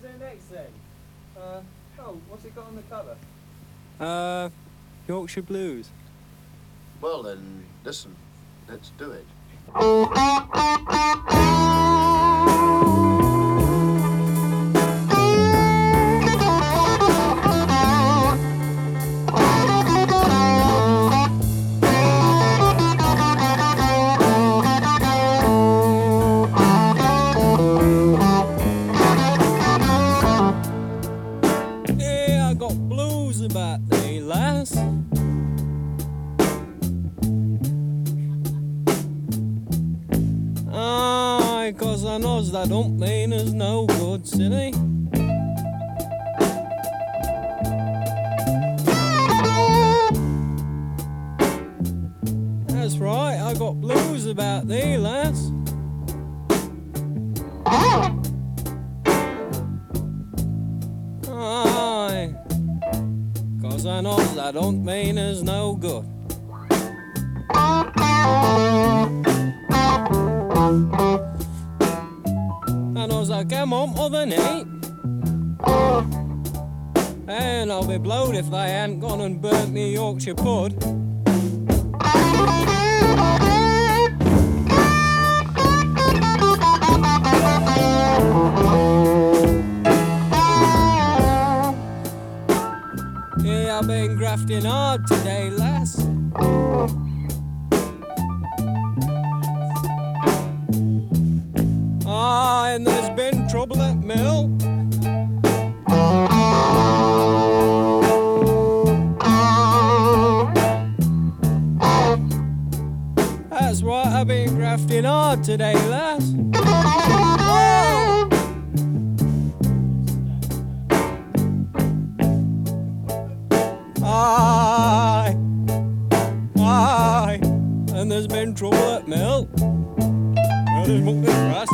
there next then? What's it got on the cover? Yorkshire Blues. Well then, listen, let's do it. Yeah, I got blues about thee, lass. Aye, 'cause I knows that don't mean us no good, silly. That's right, I got blues about thee, lass. Aye, 'cause I knows that don't mean us no good. And as I come home of the night, and I'll be blowed if they hadn't gone and burnt me Yorkshire pud. Yeah, I've been grafting hard today, lass. Ah, and there's been trouble at mill. That's right, I've been grafting hard today, lass. Whoa! Aye, aye, and there's been trouble at mill. There's muck the grass.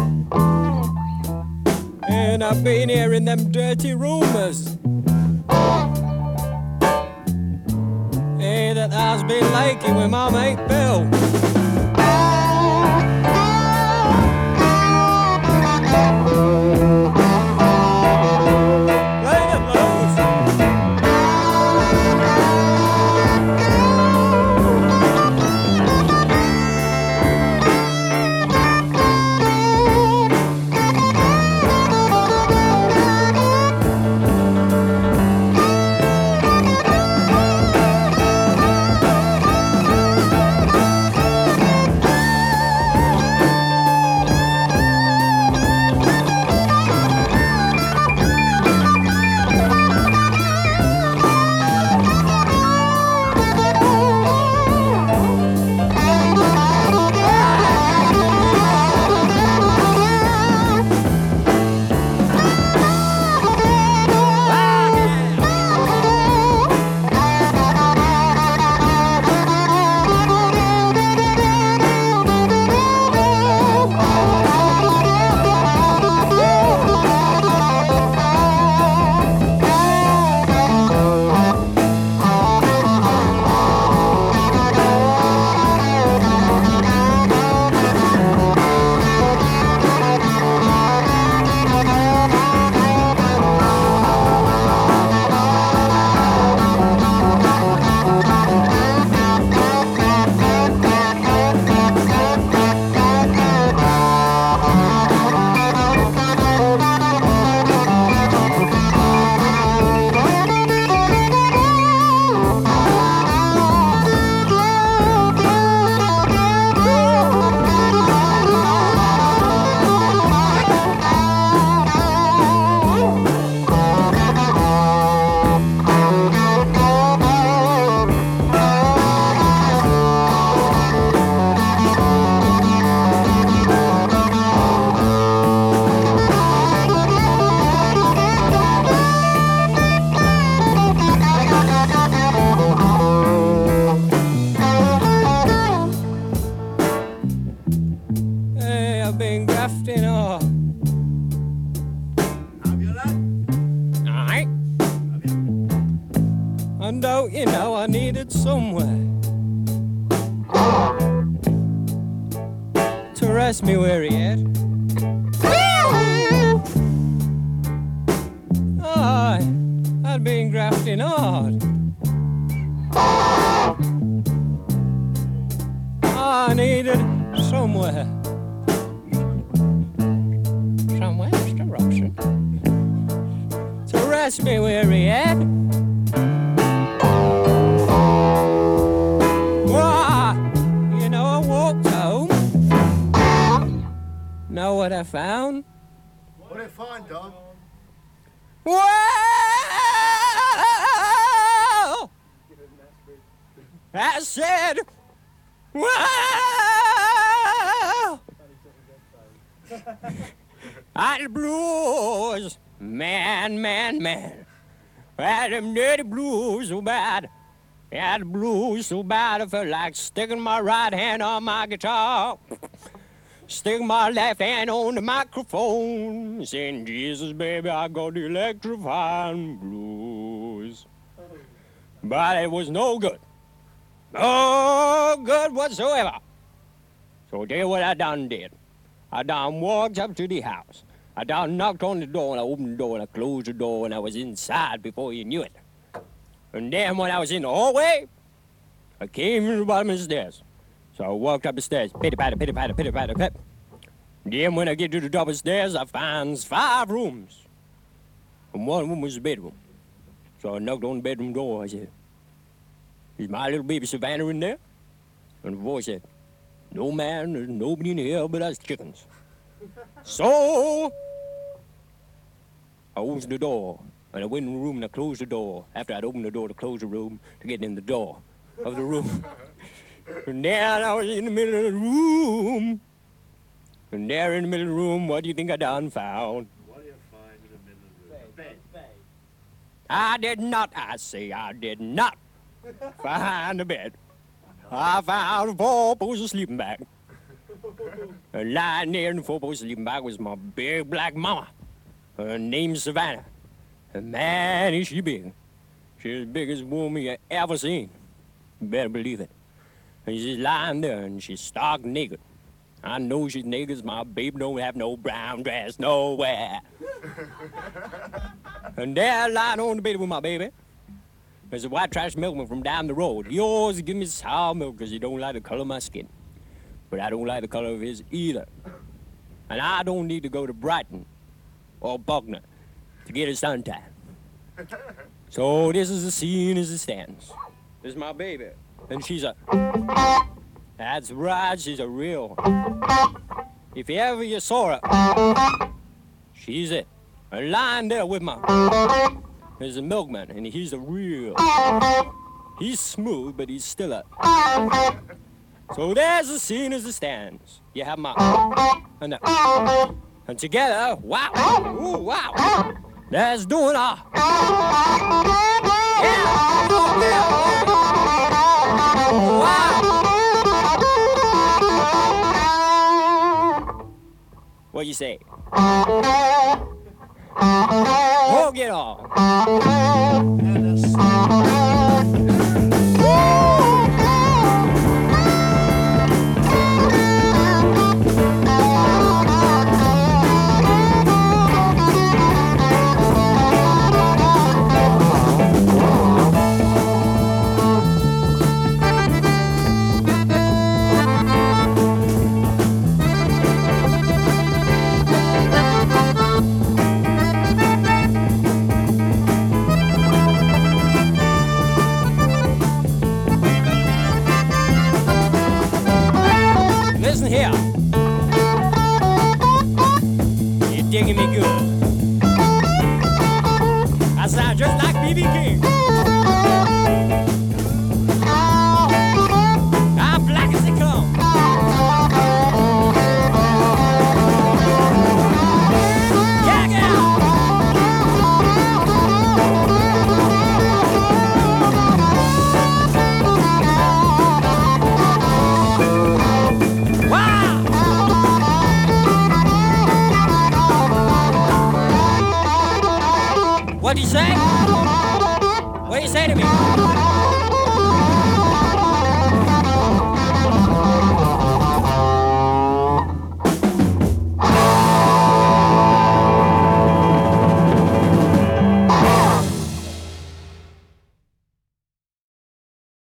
And I've been hearing them dirty rumours. Hey, that I've been liking with my mate Bill. Play the blues. And don't you know I needed somewhere to rest me weary head. ask me where he at. Why, you know, I walked home. Know what I found? What did you find, Dom? Well, I said, well, I the blues, man. I had them dirty blues so bad. I had the blues so bad I felt like sticking my right hand on my guitar. Stick my left hand on the microphone, saying, Jesus, baby, I got the electrifying blues. But it was no good. No good whatsoever. So tell you what I done did. I done walked up to the house. I done knocked on the door, and I opened the door, and I closed the door, and I was inside before you knew it. And then when I was in the hallway, I came to the bottom of the stairs. So I walked up the stairs, pitty-patter, pitty-patter, pitty-patter, pip. Then when I get to the top of the stairs, I finds 5 rooms. And one of them was the bedroom. So I knocked on the bedroom door. I said, is my little baby Savannah in there? And the voice said, no, man, there's nobody in here but us chickens. So I opened the door, and I went in the room and I closed the door. After I'd opened the door to close the room, to get in the door of the room. And then I was in the middle of the room. And there in the middle of the room, what do you think I done found? What do you find in the middle of the room? Bed. I did not, I say, I did not find a bed. I found a 4-poster sleeping bag. And lying there in the 4-poster sleeping bag was my big black mama. Her name's Savannah. And man, is she big. She's the biggest woman you ever seen. You better believe it. And she's lying there, and she's stark naked. I know she's naked 'cause my baby don't have no brown dress nowhere. And there, lying on the bed with my baby, there's a white trash milkman from down the road. He always give me sour milk 'cause he don't like the color of my skin. But I don't like the color of his either. And I don't need to go to Brighton or Buckner to get a suntan. So this is the scene as it stands. This is my baby. And she's a... That's right, she's a real... If ever you saw her, she's it. And lying there with my... There's a milkman, and he's a real... He's smooth, but he's still a... So there's the scene as it stands. You have my... And together, wow! Ooh, wow! That's doing a... Yeah! Wow! What you say? Oh, get on. Listen here. You're digging me good. I sound just like B.B. King. I'm black as they come. Yeah, get out. What'd you say? What'd you say to me?